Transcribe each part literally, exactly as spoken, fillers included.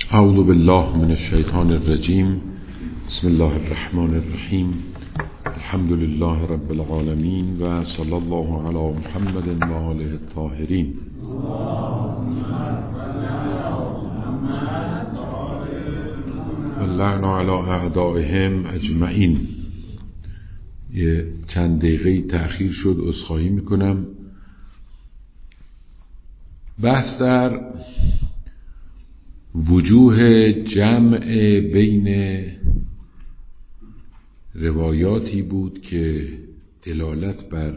اعوذ بالله من الشیطان الرجیم. بسم الله الرحمن الرحیم. الحمد لله رب العالمین و صلی الله علی محمد و آله الطاهرین. واللعن علی اعدائهم اجمعین. یه چند دقیقه تأخیر شد، عذرخواهی میکنم. بحث در وجوه جمع بین روایاتی بود که دلالت بر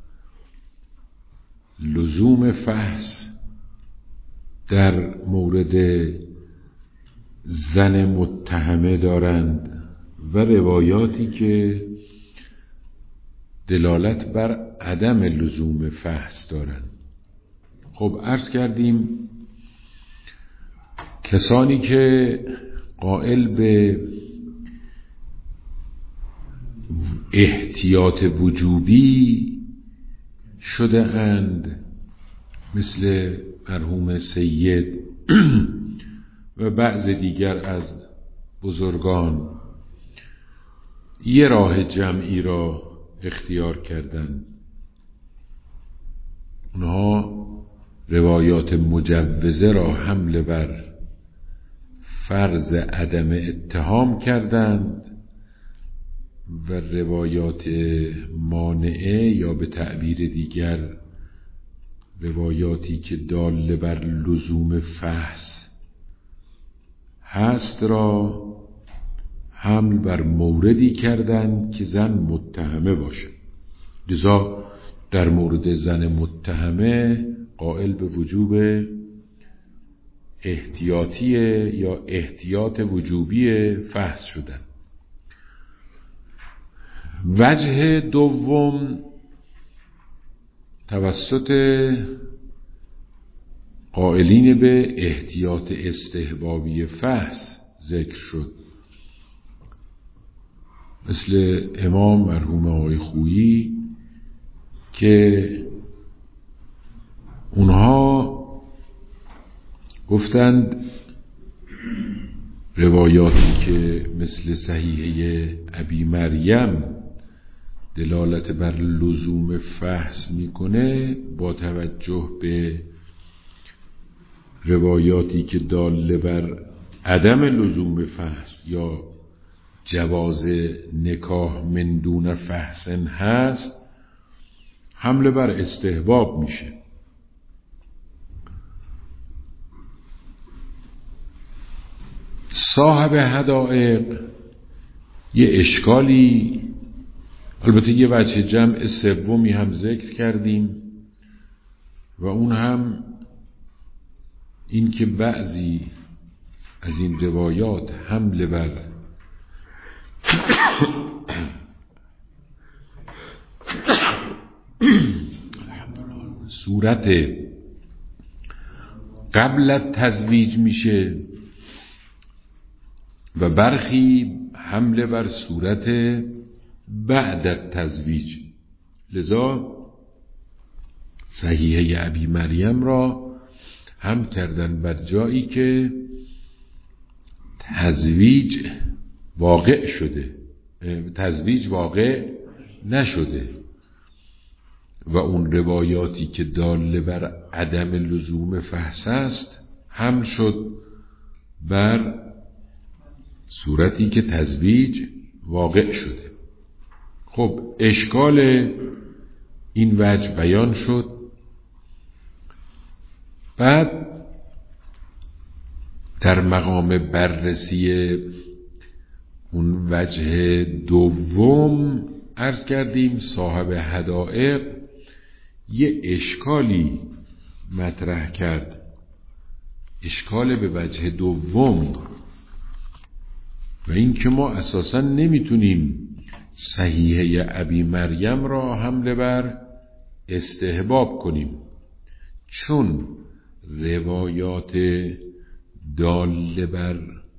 لزوم فحص در مورد زن متهمه دارند و روایاتی که دلالت بر عدم لزوم فحص دارند. خب عرض کردیم کسانی که قائل به احتیاط وجوبی شده اند مثل مرحوم سید و بعض دیگر از بزرگان، یه راه جمعی را اختیار کردند. اونها روایات مجوزه را حمل بر فرض عدم اتهام کردند و روایات مانعه یا به تعبیر دیگر روایاتی که دال بر لزوم فحص هست را حمل بر موردی کردند که زن متهمه باشد. لذا در مورد زن متهمه قائل به وجوب احتیاطی یا احتیاط وجوبی فحص شدن. وجه دوم توسط قائلین به احتیاط استحبابی فحص ذکر شد، مثل امام مرحوم آقای خویی که اونها گفتند روایاتی که مثل صحیحه ابی مریم دلالت بر لزوم فحص میکنه با توجه به روایاتی که دال بر عدم لزوم فحص یا جواز نکاح من دون فحص هست حمله بر استحباب میشه. صاحب حدائق یه اشکالی، البته یه وجه جمع سومی هم ذکر کردیم و اون هم این که بعضی از این روایات حمله بر صورت قبل از تزویج میشه و برخی حمله بر صورت بعد از تزویج. لذا صحیحه ابی مریم را هم کردن بر جایی که تزویج واقع شده، تزویج واقع نشده و اون روایاتی که دال بر عدم لزوم فحص است حمل شد بر صورتی که تزویج واقع شده. خب اشکال این وجه بیان شد. بعد در مقام بررسی اون وجه دوم عرض کردیم صاحب حدائق یه اشکالی مطرح کرد، اشکال به وجه دوم، و این که ما اساساً نمیتونیم صحیحه ابی مریم را حمله بر استحباب کنیم، چون روایات دال بر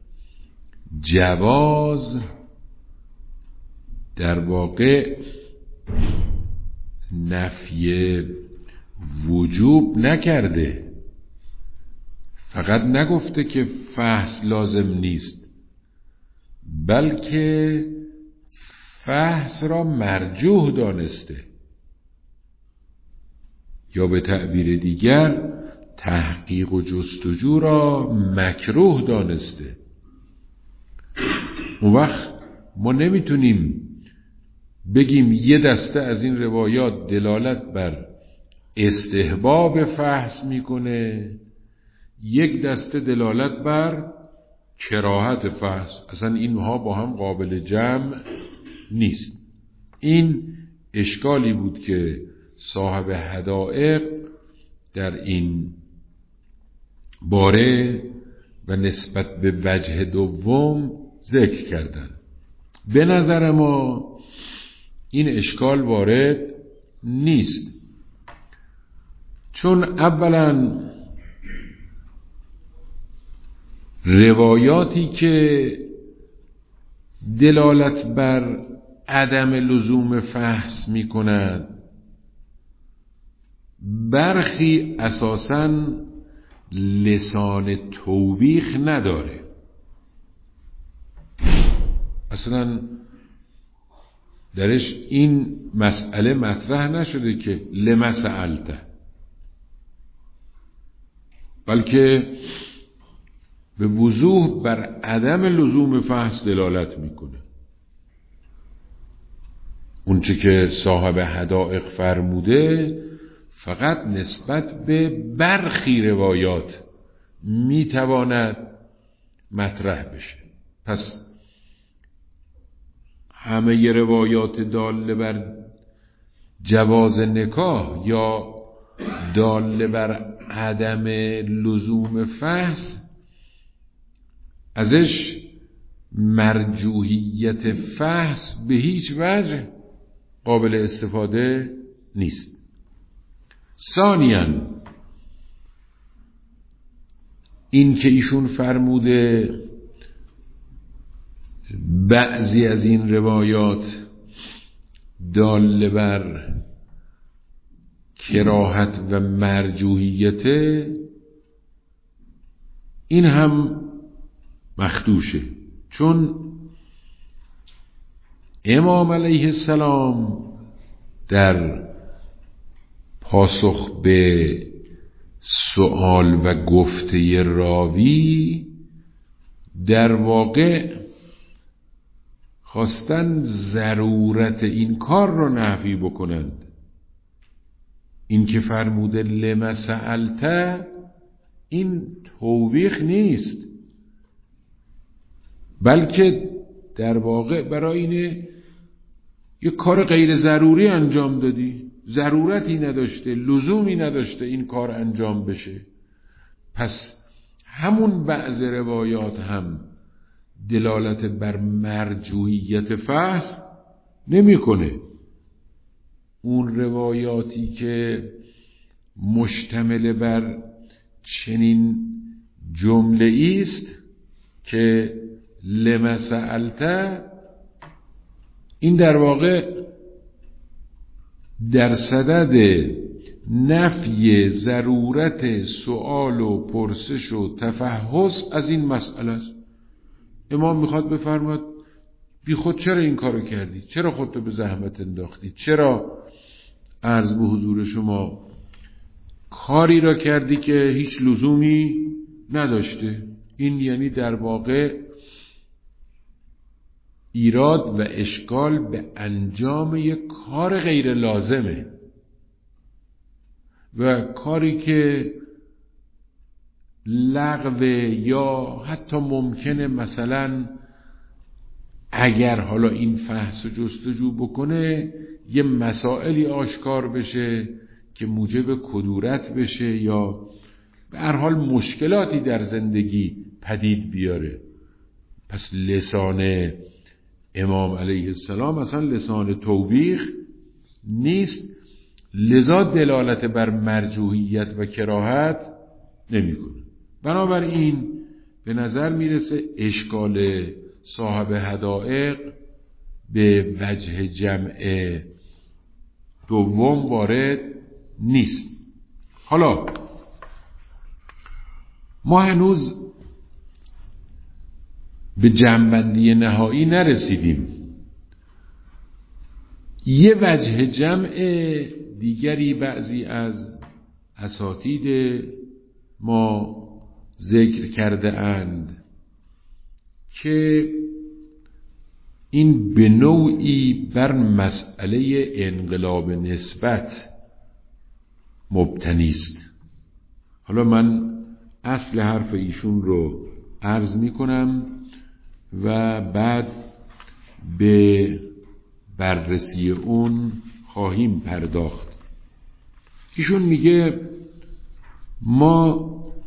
جواز در واقع نفی وجوب نکرده، فقط نگفته که فحص لازم نیست، بلکه فحص را مرجوح دانسته، یا به تعبیر دیگر تحقیق و جستجو را مکروه دانسته. اون وقت ما نمیتونیم بگیم یه دسته از این روایات دلالت بر استحباب فحص میکنه، یک دسته دلالت بر کراهت فحص. اصلا اینها با هم قابل جمع نیست. این اشکالی بود که صاحب حدائق در این باره و نسبت به وجه دوم ذکر کردن. به نظر ما این اشکال وارد نیست، چون اولا روایاتی که دلالت بر عدم لزوم فحص می کند برخی اساساً لسان توبیخ نداره. اصلا درش این مسئله مطرح نشده که لما سألته، بلکه به وضوح بر عدم لزوم فحص دلالت میکنه. اونچه که صاحب حدائق فرموده فقط نسبت به برخی روایات میتواند مطرح بشه. پس همه ی روایات داله بر جواز نکاح یا داله بر عدم لزوم فحص ازش مرجوحیت فحص به هیچ وجه قابل استفاده نیست. ثانیاً این که ایشون فرموده بعضی از این روایات داله بر کراهت و مرجوحیت، این هم مخدوشه، چون امام علیه السلام در پاسخ به سؤال و گفته راوی در واقع خواستن ضرورت این کار را نفی بکنند. این که فرموده لما سألته این توبیخ نیست، بلکه در واقع برای اینه یک کار غیر ضروری انجام دادی، ضرورتی نداشته، لزومی نداشته این کار انجام بشه. پس همون بعض روایات هم دلالت بر مرجوحیت فحص نمی کنه. اون روایاتی که مشتمل بر چنین جمله است که لما سألته، این در واقع در صدد نفی ضرورت سؤال و پرسش و تفحص از این مسئله است. امام میخواد بفرماد بی خود چرا این کارو کردی؟ چرا خودتو به زحمت انداختی؟ چرا عرض به حضور شما کاری را کردی که هیچ لزومی نداشته؟ این یعنی در واقع ایراد و اشکال به انجام یک کار غیر لازمه و کاری که لغو یا حتی ممکنه مثلا اگر حالا این فحص و جستجو بکنه یه مسائلی آشکار بشه که موجب کدورت بشه یا به هر حال مشکلاتی در زندگی پدید بیاره. پس لسان امام علیه السلام اصلا لسان توبیخ نیست، لذا دلالت بر مرجوحیت و کراهت نمی کنه. بنابراین به نظر میرسه اشکال صاحب حدائق به وجه جمع دوم وارد نیست. حالا ما هنوز به جمع‌بندی نهایی نرسیدیم. یه وجه جمع دیگری بعضی از اساتید ما ذکر کرده اند که این به نوعی بر مسئله انقلاب نسبت مبتنی است. حالا من اصل حرف ایشون رو عرض می کنم و بعد به بررسی اون خواهیم پرداخت. ایشون میگه ما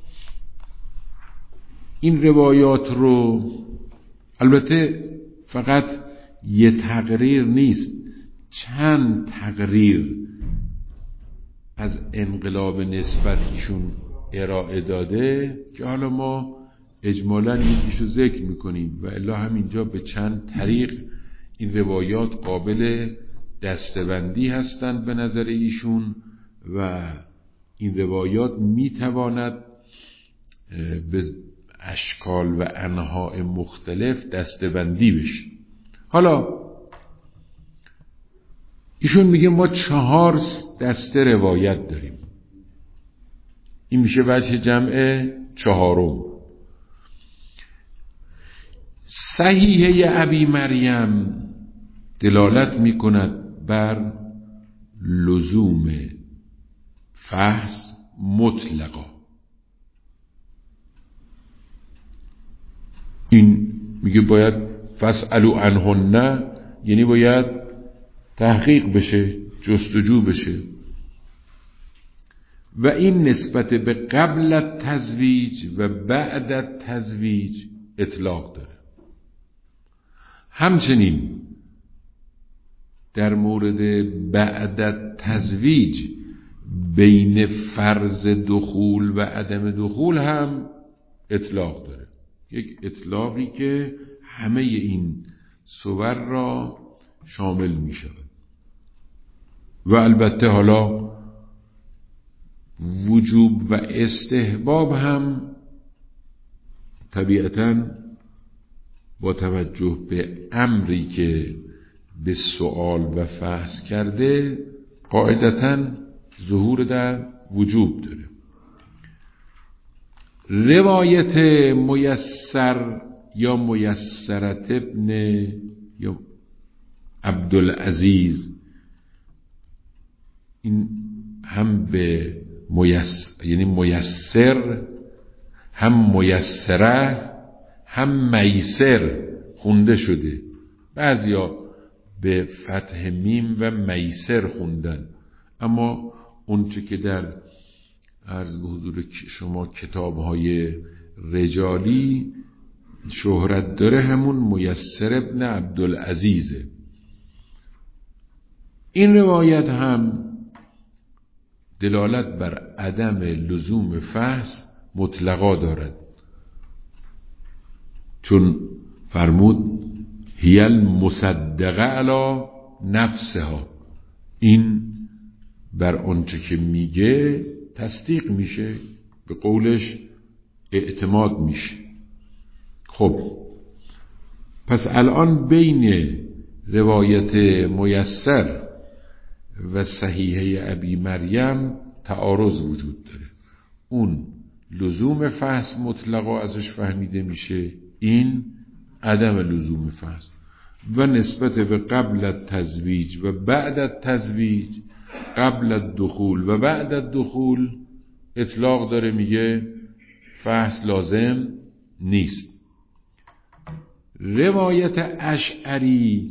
این روایات رو، البته فقط یه تقریر نیست، چند تقریر از انقلاب نسبت ایشون ارائه داده که حالا ما اجمالاً یکیشو ذکر میکنیم و الا همینجا به چند طریق این روایات قابل دسته‌بندی هستند به نظر ایشون و این روایات میتواند به اشکال و انواع مختلف دسته‌بندی بشه. حالا ایشون میگه ما چهار دسته روایت داریم. این میشه وجه جمع چهارم. صحیحه ابی مریم دلالت میکند بر لزوم فحص مطلقا. این میگه باید فاسألوا عنهن، یعنی باید تحقیق بشه، جستجو بشه. و این نسبت به قبل التزویج و بعد التزویج اطلاق داره. همچنین در مورد بعد التزویج بین فرض دخول و عدم دخول هم اطلاق داره، یک اطلاقی که همه این صور را شامل می شود. و البته حالا وجوب و استحباب هم طبیعتاً با توجه به امری که به سؤال و فحص کرده قاعدتاً ظهور در وجوب داره. روایت میسر یا میسرت ابن یا عبدالعزیز، این هم به میسر یعنی میسر، هم میسره، هم میسر خونده شده. بعضیا به فتح میم و میسر خوندن، اما اون چه که در عرض به حضور شما کتاب‌های رجالی شهرت داره همون میسر ابن عبدالعزیزه. این روایت هم دلالت بر عدم لزوم فحص مطلقا دارد، چون فرمود هی المصدقه علی نفسها، این بر آنچه که میگه تصدیق میشه، به قولش اعتماد میشه. خب پس الان بین روایت میسر و صحیحه ابی مریم تعارض وجود داره. اون لزوم فحص مطلقا ازش فهمیده میشه، این عدم لزوم فحص. و نسبت به قبل التزویج و بعد التزویج، قبل الدخول و بعد الدخول اطلاق داره، میگه فحص لازم نیست. روایت اشعری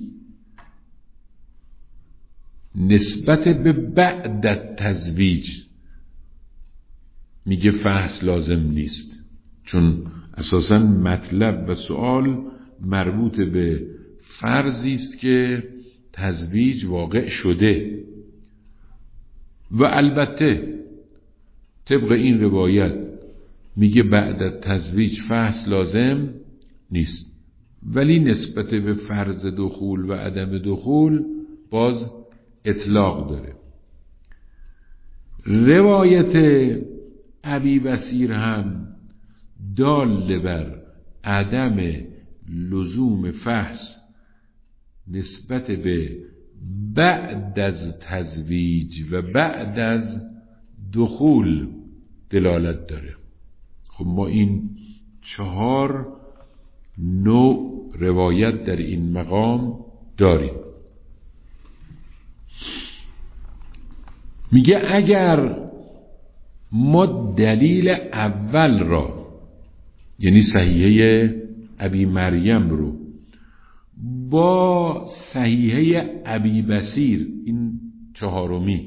نسبت به بعد التزویج میگه فحص لازم نیست، چون اساساً مطلب و سؤال مربوط به فرضی است که تزویج واقع شده. و البته طبق این روایت میگه بعد از تزویج فحص لازم نیست، ولی نسبت به فرض دخول و عدم دخول باز اطلاق داره. روایت ابی بصیر هم دال بر عدم لزوم فحص نسبت به بعد از تزویج و بعد از دخول دلالت داره. خب ما این چهار نوع روایت در این مقام داریم. میگه اگر ما دلیل اول را، یعنی صحیحه ابی مریم رو، با صحیحه ابی بصیر، این چهارمی،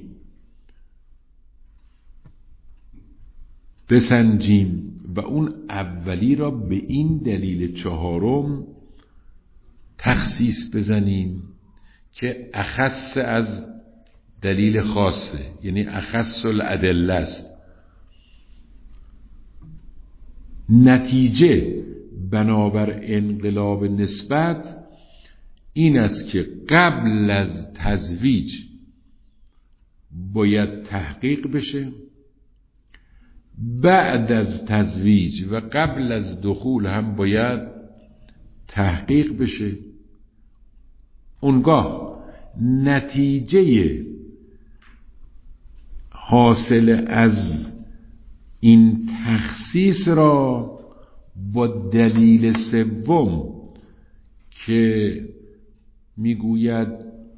بسنجیم و اون اولی را به این دلیل چهارم تخصیص بزنیم که اخص از دلیل خاصه، یعنی اخص الادله است، نتیجه بنابر انقلاب نسبت این است که قبل از تزویج باید تحقیق بشه، بعد از تزویج و قبل از دخول هم باید تحقیق بشه. اونگاه نتیجه حاصل از این تخصیص را با دلیل سوم که میگوید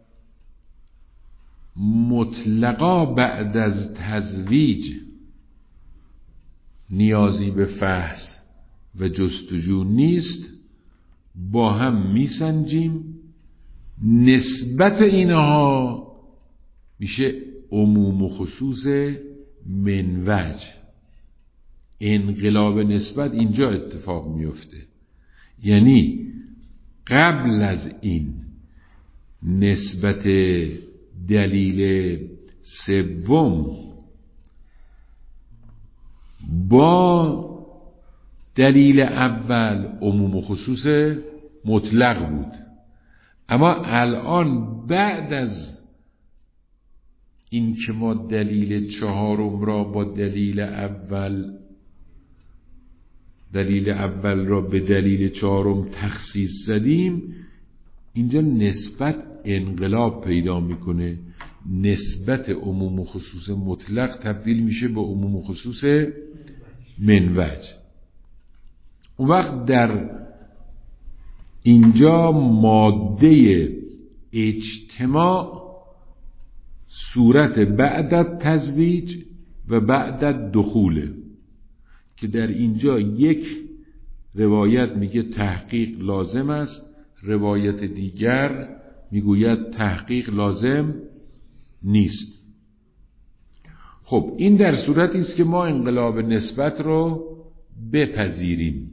مطلقا بعد از تزویج نیازی به فحص و جستجو نیست، با هم میسنجیم. نسبت اینها میشه عموم و خصوص منوج. انقلاب نسبت اینجا اتفاق میفته، یعنی قبل از این نسبت دلیل سوم با دلیل اول عموم و خصوص مطلق بود، اما الان بعد از این که ما دلیل چهارم را با دلیل اول دلیل اول را به دلیل چهارم تخصیص زدیم، اینجا نسبت انقلاب پیدا میکنه. نسبت عموم و خصوص مطلق تبدیل میشه به عموم و خصوص منوج. اون وقت در اینجا ماده اجتماع صورت بعد از تزویج و بعد از دخوله، که در اینجا یک روایت میگه تحقیق لازم است، روایت دیگر میگوید تحقیق لازم نیست. خب این در صورتی است که ما انقلاب نسبت رو بپذیریم.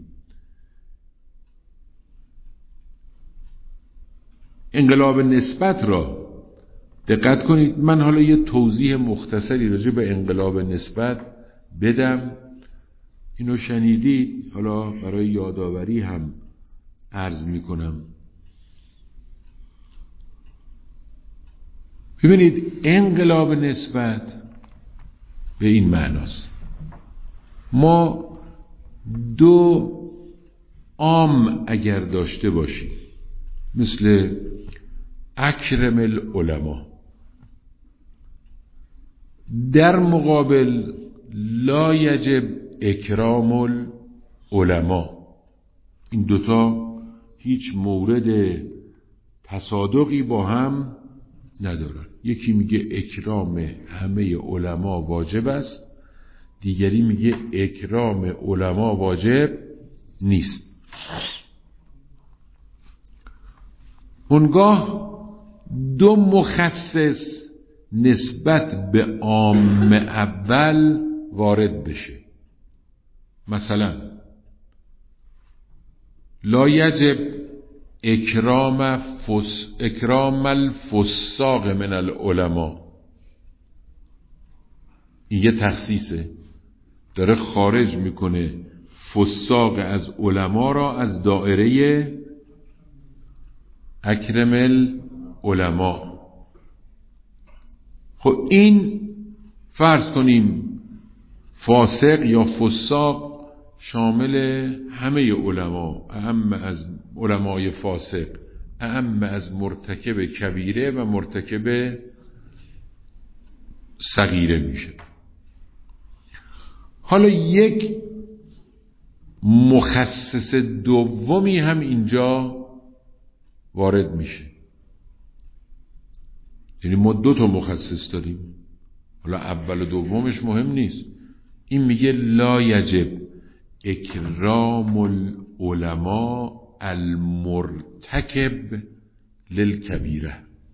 انقلاب نسبت را دقت کنید، من حالا یه توضیح مختصری راجع به انقلاب نسبت بدم. اینو شنیدید، حالا برای یادآوری هم عرض میکنم. ببینید، انقلاب نسبت به این معناست: ما دو عام اگر داشته باشیم، مثل اکرم العلماء، در مقابل لا یجب اکرام العلماء، این دوتا هیچ مورد تصادقی با هم ندارن. یکی میگه اکرام همه علما واجب است، دیگری میگه اکرام علما واجب نیست. اونگاه دو مخصص نسبت به عام اول وارد بشه. مثلا لا یجب اکرام فس اکرام الفساق من العلماء، این یه تخصیصه، داره خارج میکنه فساق از علما را از دائره اکرم العلماء. خب این فرض کنیم فاسق یا فساق شامل همه علما، اهم از علمای فاسق، اهم از مرتکب کبیره و مرتکب صغیره میشه. حالا یک مخصص دومی هم اینجا وارد میشه. یعنی ما دو تا مخصص داریم، حالا اول و دومش مهم نیست. این میگه لا یجب اکرام العلماء المرتکب للکبیره.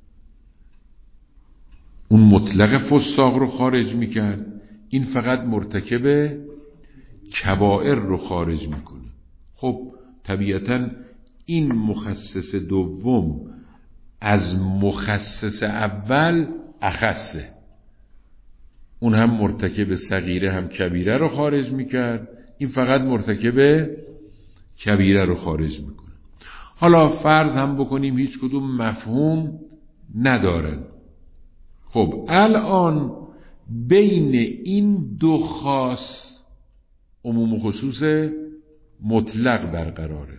اون مطلق فساق رو خارج میکرد، این فقط مرتکب کبائر رو خارج میکنه. خب طبیعتاً این مخصص دوم از مخصص اول اخصه، اون هم مرتکب صغیره هم کبیره رو خارج میکرد، این فقط مرتکب کبیره رو خارج میکنه. حالا فرض هم بکنیم هیچ کدوم مفهوم ندارن. خب الان بین این دو خاص عموم و خصوص مطلق برقراره.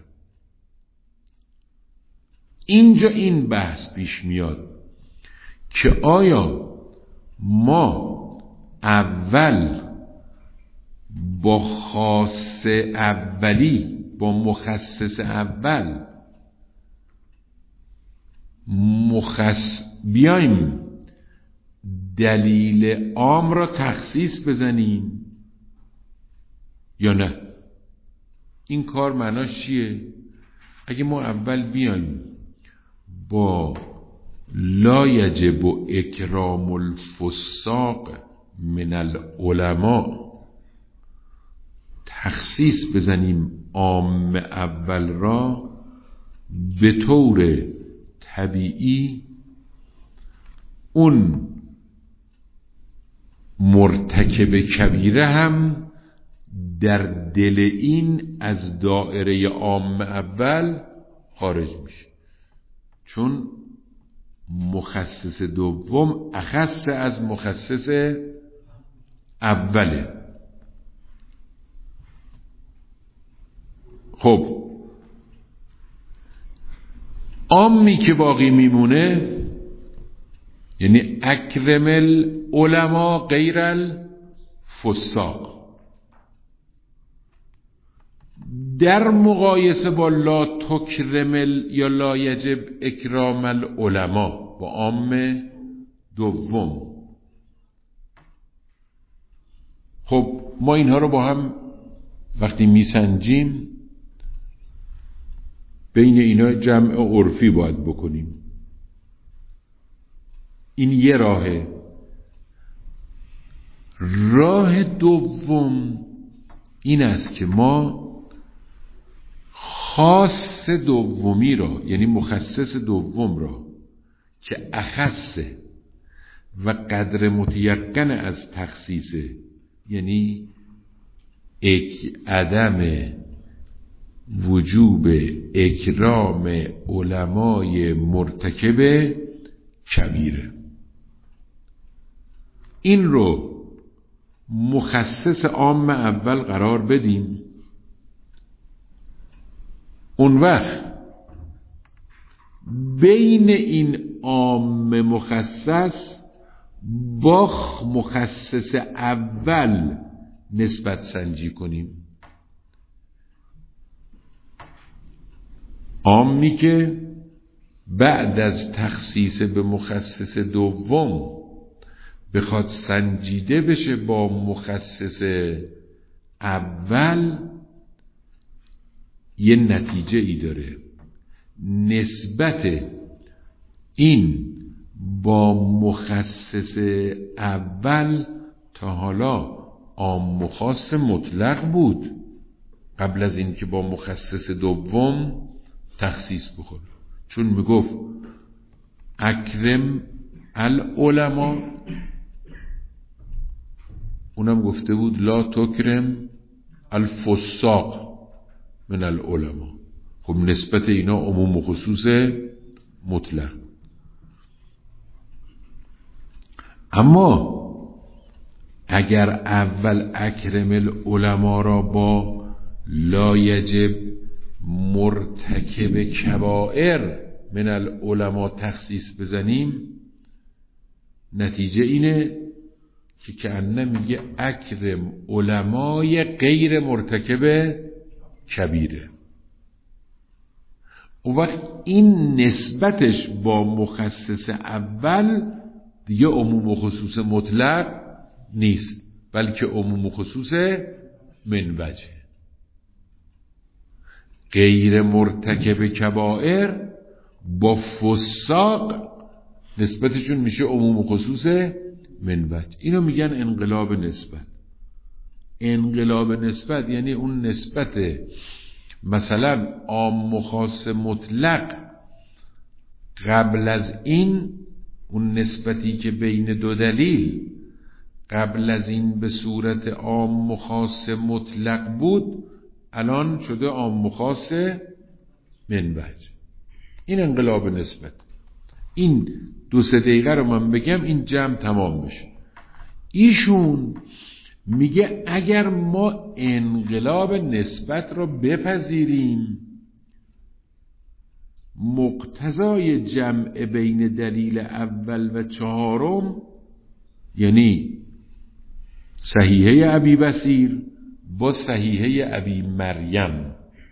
اینجا این بحث پیش میاد که آیا ما اول با خاص اولی، با مخصص اول مخص بیایم دلیل عام را تخصیص بزنیم یا نه؟ این کار معناش چیه؟ اگه ما اول بیایم با لا یجب اکرام الفساق من العلماء تخصیص بزنیم عام اول را، به طور طبیعی اون مرتکب کبیره هم در دل این از دائره عام اول خارج میشه، چون مخصص دوم اخص از مخصص اوله. خب عامی که باقی میمونه یعنی اکرم العلماء غیر الفساق، در مقایسه با لا تکرم یا لا یجب اکرام العلماء با عام دوم. خب ما اینها رو با هم وقتی میسنجیم بین اینا جمع عرفی باید بکنیم. این یه راهه. راه دوم این است که ما خاص دومی را، یعنی مخصص دوم را که اخصه و قدر متیقن از تخصیصه، یعنی اک عدم وجوب اکرام علمای مرتکب کبیره، این رو مخصص عام اول قرار بدیم. اون وقت بین این عام مخصص با مخصص اول نسبت سنجی کنیم. عامی که بعد از تخصیص به مخصص دوم بخواد سنجیده بشه با مخصص اول، یه نتیجه ای داره. نسبت این با مخصص اول تا حالا عام و خاص مطلق بود قبل از این که با مخصص دوم تخصیص بخوره، چون میگفت اکرم العلماء، اونم گفته بود لا تکرم الفساق من العلماء. خب نسبت اینا عموم و خصوص مطلق. اما اگر اول اکرم العلماء را با لا یجب مرتکب کبائر من العلماء تخصیص بزنیم، نتیجه اینه که کأنه میگه اکرم علمای غیر مرتکب کبیره. اون وقت این نسبتش با مخصص اول دیگه عموم و خصوص مطلق نیست، بلکه عموم و خصوص من وجه. غیر مرتکب کبائر با فساق نسبتشون میشه عموم و خصوص من وجه. اینو میگن انقلاب نسبت. انقلاب نسبت یعنی اون نسبت مثلا عام و خاص مطلق قبل از این، اون نسبتی که بین دو دلیل قبل از این به صورت عام و خاص مطلق بود، الان شده عام و خاص من وجه. این انقلاب نسبت. این دو سه دقیقه رو من بگم این جمع تمام بشه. ایشون میگه اگر ما انقلاب نسبت رو بپذیریم، مقتضای جمع بین دلیل اول و چهارم، یعنی صحیحه ابی بصیر با صحیحه ابی مریم،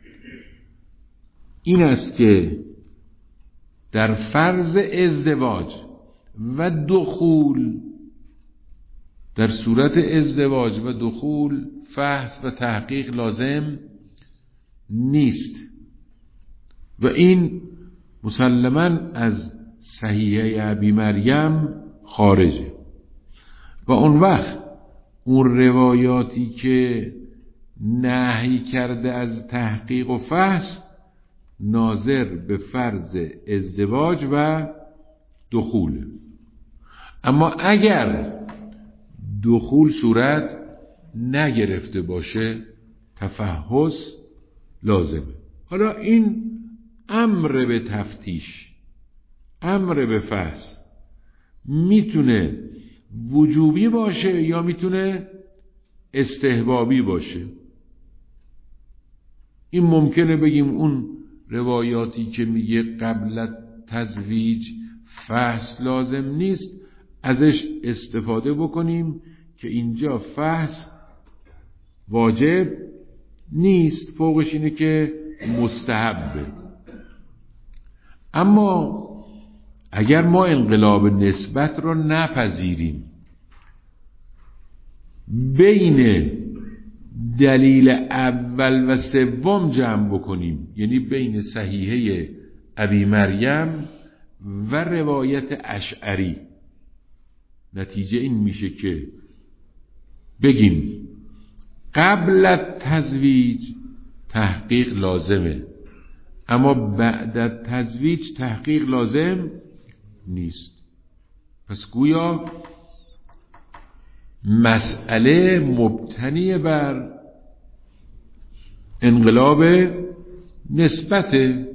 این است که در فرض ازدواج و دخول، در صورت ازدواج و دخول فحص و تحقیق لازم نیست و این مسلماً از صحیحه ابی مریم خارجه. و اون وقت اون روایاتی که نهی کرده از تحقیق و فحص ناظر به فرض ازدواج و دخول. اما اگر دخول صورت نگرفته باشه تفحص لازمه. حالا این امر به تفتیش، امر به فحص میتونه وجوبی باشه یا میتونه استحبابی باشه. این ممکنه بگیم اون روایاتی که میگه قبل تزویج فحص لازم نیست ازش استفاده بکنیم که اینجا فحص واجب نیست، فوقش اینه که مستحبه. اما اگر ما انقلاب نسبت رو نپذیریم، بین دلیل اول و سوم جمع بکنیم، یعنی بین صحیحه ابی مریم و روایت اشعری، نتیجه این میشه که بگیم قبل از تزویج تحقیق لازمه، اما بعد از تزویج تحقیق لازم نیست. پس گویا مسئله مبتنی بر انقلاب نسبت.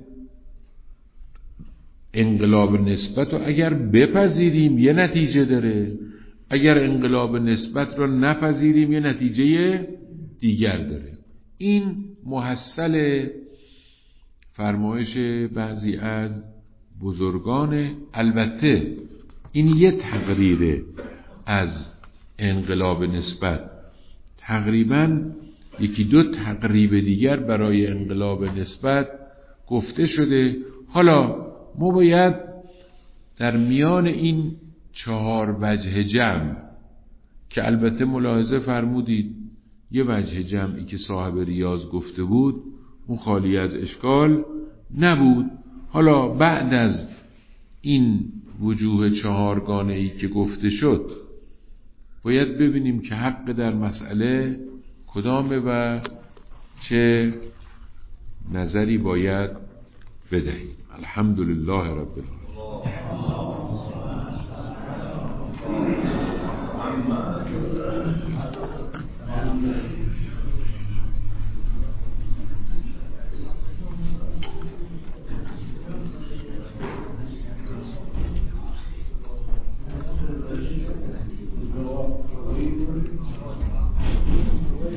انقلاب نسبت رو اگر بپذیریم یه نتیجه داره، اگر انقلاب نسبت رو نپذیریم یه نتیجه دیگر داره. این محصل فرمایش بعضی از بزرگان. البته این یه تقریره از انقلاب نسبت، تقریبا یکی دو تقریب دیگر برای انقلاب نسبت گفته شده. حالا ما باید در میان این چهار وجه جمع که البته ملاحظه فرمودید یه وجه جمعی که صاحب ریاض گفته بود اون خالی از اشکال نبود، حالا بعد از این وجوه چهارگانه‌ای که گفته شد باید ببینیم که حق در مسئله کدامه و چه نظری باید بدهیم. الحمدلله رب العالمین.